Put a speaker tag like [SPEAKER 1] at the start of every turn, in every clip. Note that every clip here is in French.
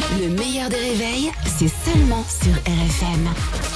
[SPEAKER 1] Le meilleur des réveils, c'est seulement sur RFM.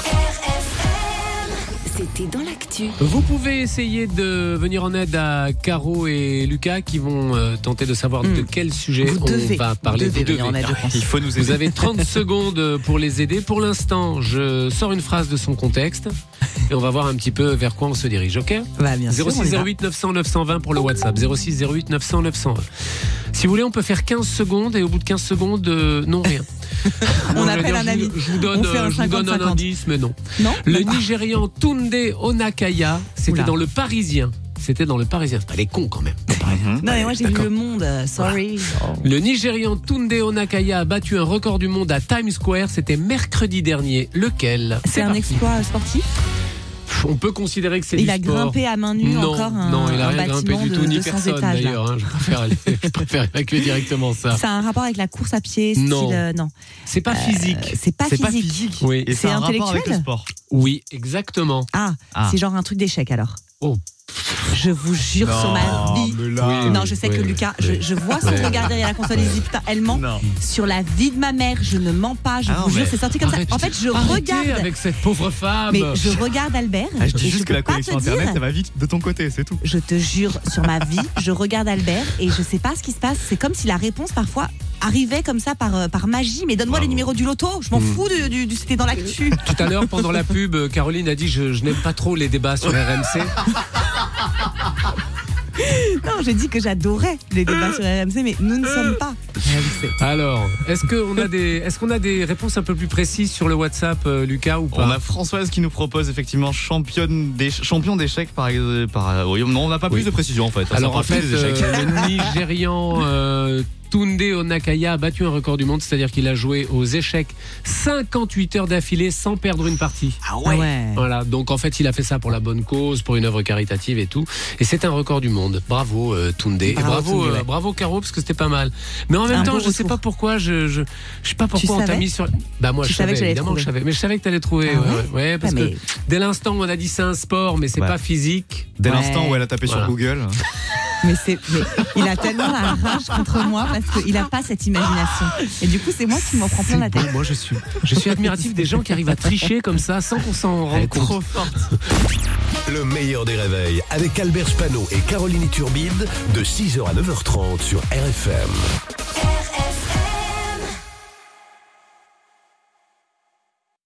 [SPEAKER 1] C'était dans l'actu.
[SPEAKER 2] Vous pouvez essayer de venir en aide à Caro et Lucas qui vont tenter de savoir de quel sujet on va parler.
[SPEAKER 3] Vous devez venir en aide, je pense.
[SPEAKER 4] Il faut nous aider.
[SPEAKER 2] Vous avez 30 secondes pour les aider. Pour l'instant, je sors une phrase de son contexte et on va voir un petit peu vers quoi on se dirige, ok ?
[SPEAKER 3] Bah, bien sûr,
[SPEAKER 2] 06 08 900 920 pour le WhatsApp. 06 08 900 920. Si vous voulez, on peut faire 15 secondes et au bout de 15 secondes, non, rien.
[SPEAKER 3] On appelle un ami.
[SPEAKER 2] Je vous donne un indice, mais non.
[SPEAKER 3] Non,
[SPEAKER 2] le Nigérian Tunde Onakaya, c'était dans le Parisien. C'était dans le Parisien. Elle est con quand même.
[SPEAKER 3] Non, mais moi j'ai vu Le Monde, sorry.
[SPEAKER 2] Le Nigérian Tunde Onakaya a battu un record du monde à Times Square. C'était mercredi dernier. Lequel ?
[SPEAKER 3] C'est un exploit sportif ?
[SPEAKER 2] On peut considérer que c'est
[SPEAKER 3] Il
[SPEAKER 2] du
[SPEAKER 3] a
[SPEAKER 2] sport.
[SPEAKER 3] grimpé à main nue encore
[SPEAKER 2] il a
[SPEAKER 3] un
[SPEAKER 2] rien grimpé
[SPEAKER 3] bâtiment
[SPEAKER 2] du tout,
[SPEAKER 3] de
[SPEAKER 2] ni
[SPEAKER 3] 200
[SPEAKER 2] personne
[SPEAKER 3] étages.
[SPEAKER 2] d'ailleurs. Je préfère évacuer directement ça.
[SPEAKER 3] Ça a un rapport avec la course à pied, style
[SPEAKER 2] Non.
[SPEAKER 3] non.
[SPEAKER 2] C'est pas physique.
[SPEAKER 3] C'est pas physique.
[SPEAKER 2] Oui.
[SPEAKER 4] Et
[SPEAKER 3] C'est
[SPEAKER 4] ça a un rapport avec
[SPEAKER 3] intellectuel ?
[SPEAKER 4] le sport.
[SPEAKER 2] Oui, exactement.
[SPEAKER 3] Ah, c'est genre un truc d'échec alors.
[SPEAKER 2] Oh.
[SPEAKER 3] Je vous jure sur ma vie.
[SPEAKER 2] Oui,
[SPEAKER 3] Non, je sais que Lucas, je vois son regard derrière la console, il se dit putain, elle ment.
[SPEAKER 4] Non.
[SPEAKER 3] Sur la vie de ma mère, je ne mens pas, je vous jure, c'est sorti comme ça. En fait, je regarde.
[SPEAKER 2] Avec cette pauvre femme.
[SPEAKER 3] Mais je regarde Albert.
[SPEAKER 4] Je dis
[SPEAKER 3] et
[SPEAKER 4] juste que
[SPEAKER 3] peux
[SPEAKER 4] la
[SPEAKER 3] pas
[SPEAKER 4] connexion
[SPEAKER 3] te dire-
[SPEAKER 4] internet, ça va vite de ton côté, c'est tout.
[SPEAKER 3] Je te jure sur ma vie, je regarde Albert et je sais pas ce qui se passe. C'est comme si la réponse parfois arrivait comme ça par magie. Mais donne-moi les numéros du loto. Je m'en fous du c'était dans l'actu.
[SPEAKER 2] Tout à l'heure, pendant la pub, Caroline a dit je n'aime pas trop les débats sur RMC.
[SPEAKER 3] Non, j'ai dit que j'adorais les débats sur RMC, mais nous ne sommes pas RMC.
[SPEAKER 2] Alors, est-ce qu'on a des réponses un peu plus précises sur le WhatsApp, Lucas, ou pas ?
[SPEAKER 4] On a Françoise qui nous propose effectivement champion d'échecs par oui, non, on n'a pas plus de précision en fait. Ça
[SPEAKER 2] Alors en
[SPEAKER 4] parle plus
[SPEAKER 2] fait,
[SPEAKER 4] des échecs.
[SPEAKER 2] le Nigérian Tunde Onakaya a battu un record du monde, c'est-à-dire qu'il a joué aux échecs 58 heures d'affilée sans perdre une partie.
[SPEAKER 3] Ah ouais.
[SPEAKER 2] Voilà, donc en fait il a fait ça pour la bonne cause, pour une œuvre caritative et tout, et c'est un record du monde. Bravo Tunde, et
[SPEAKER 3] Bravo, Tunde, ouais.
[SPEAKER 2] bravo Caro, parce que c'était pas mal. Mais en même
[SPEAKER 3] Un
[SPEAKER 2] temps,
[SPEAKER 3] beau
[SPEAKER 2] je sais
[SPEAKER 3] retour.
[SPEAKER 2] pas pourquoi, je sais pas pourquoi on t'a
[SPEAKER 3] savais
[SPEAKER 2] mis sur. Bah moi
[SPEAKER 3] Tu
[SPEAKER 2] je
[SPEAKER 3] savais
[SPEAKER 2] savais,
[SPEAKER 3] que j'allais
[SPEAKER 2] évidemment que je
[SPEAKER 3] trouver.
[SPEAKER 2] savais, mais je savais que t'allais trouver.
[SPEAKER 3] Ah
[SPEAKER 2] ouais, parce
[SPEAKER 3] mais-
[SPEAKER 2] que dès l'instant où on a dit c'est un sport, mais c'est
[SPEAKER 4] Ouais.
[SPEAKER 2] pas physique.
[SPEAKER 4] Dès
[SPEAKER 3] Ouais.
[SPEAKER 4] l'instant où elle a tapé
[SPEAKER 2] Voilà.
[SPEAKER 4] sur Google.
[SPEAKER 3] Mais il a tellement la rage contre moi parce qu'il a pas cette imagination. Et du coup, c'est moi qui m'en prends plein la tête.
[SPEAKER 2] Moi je suis admiratif des gens qui arrivent à tricher comme ça sans qu'on s'en rende compte.
[SPEAKER 5] Le meilleur des réveils avec Albert Spano et Caroline Turbide de 6h à 9h30 sur RFM.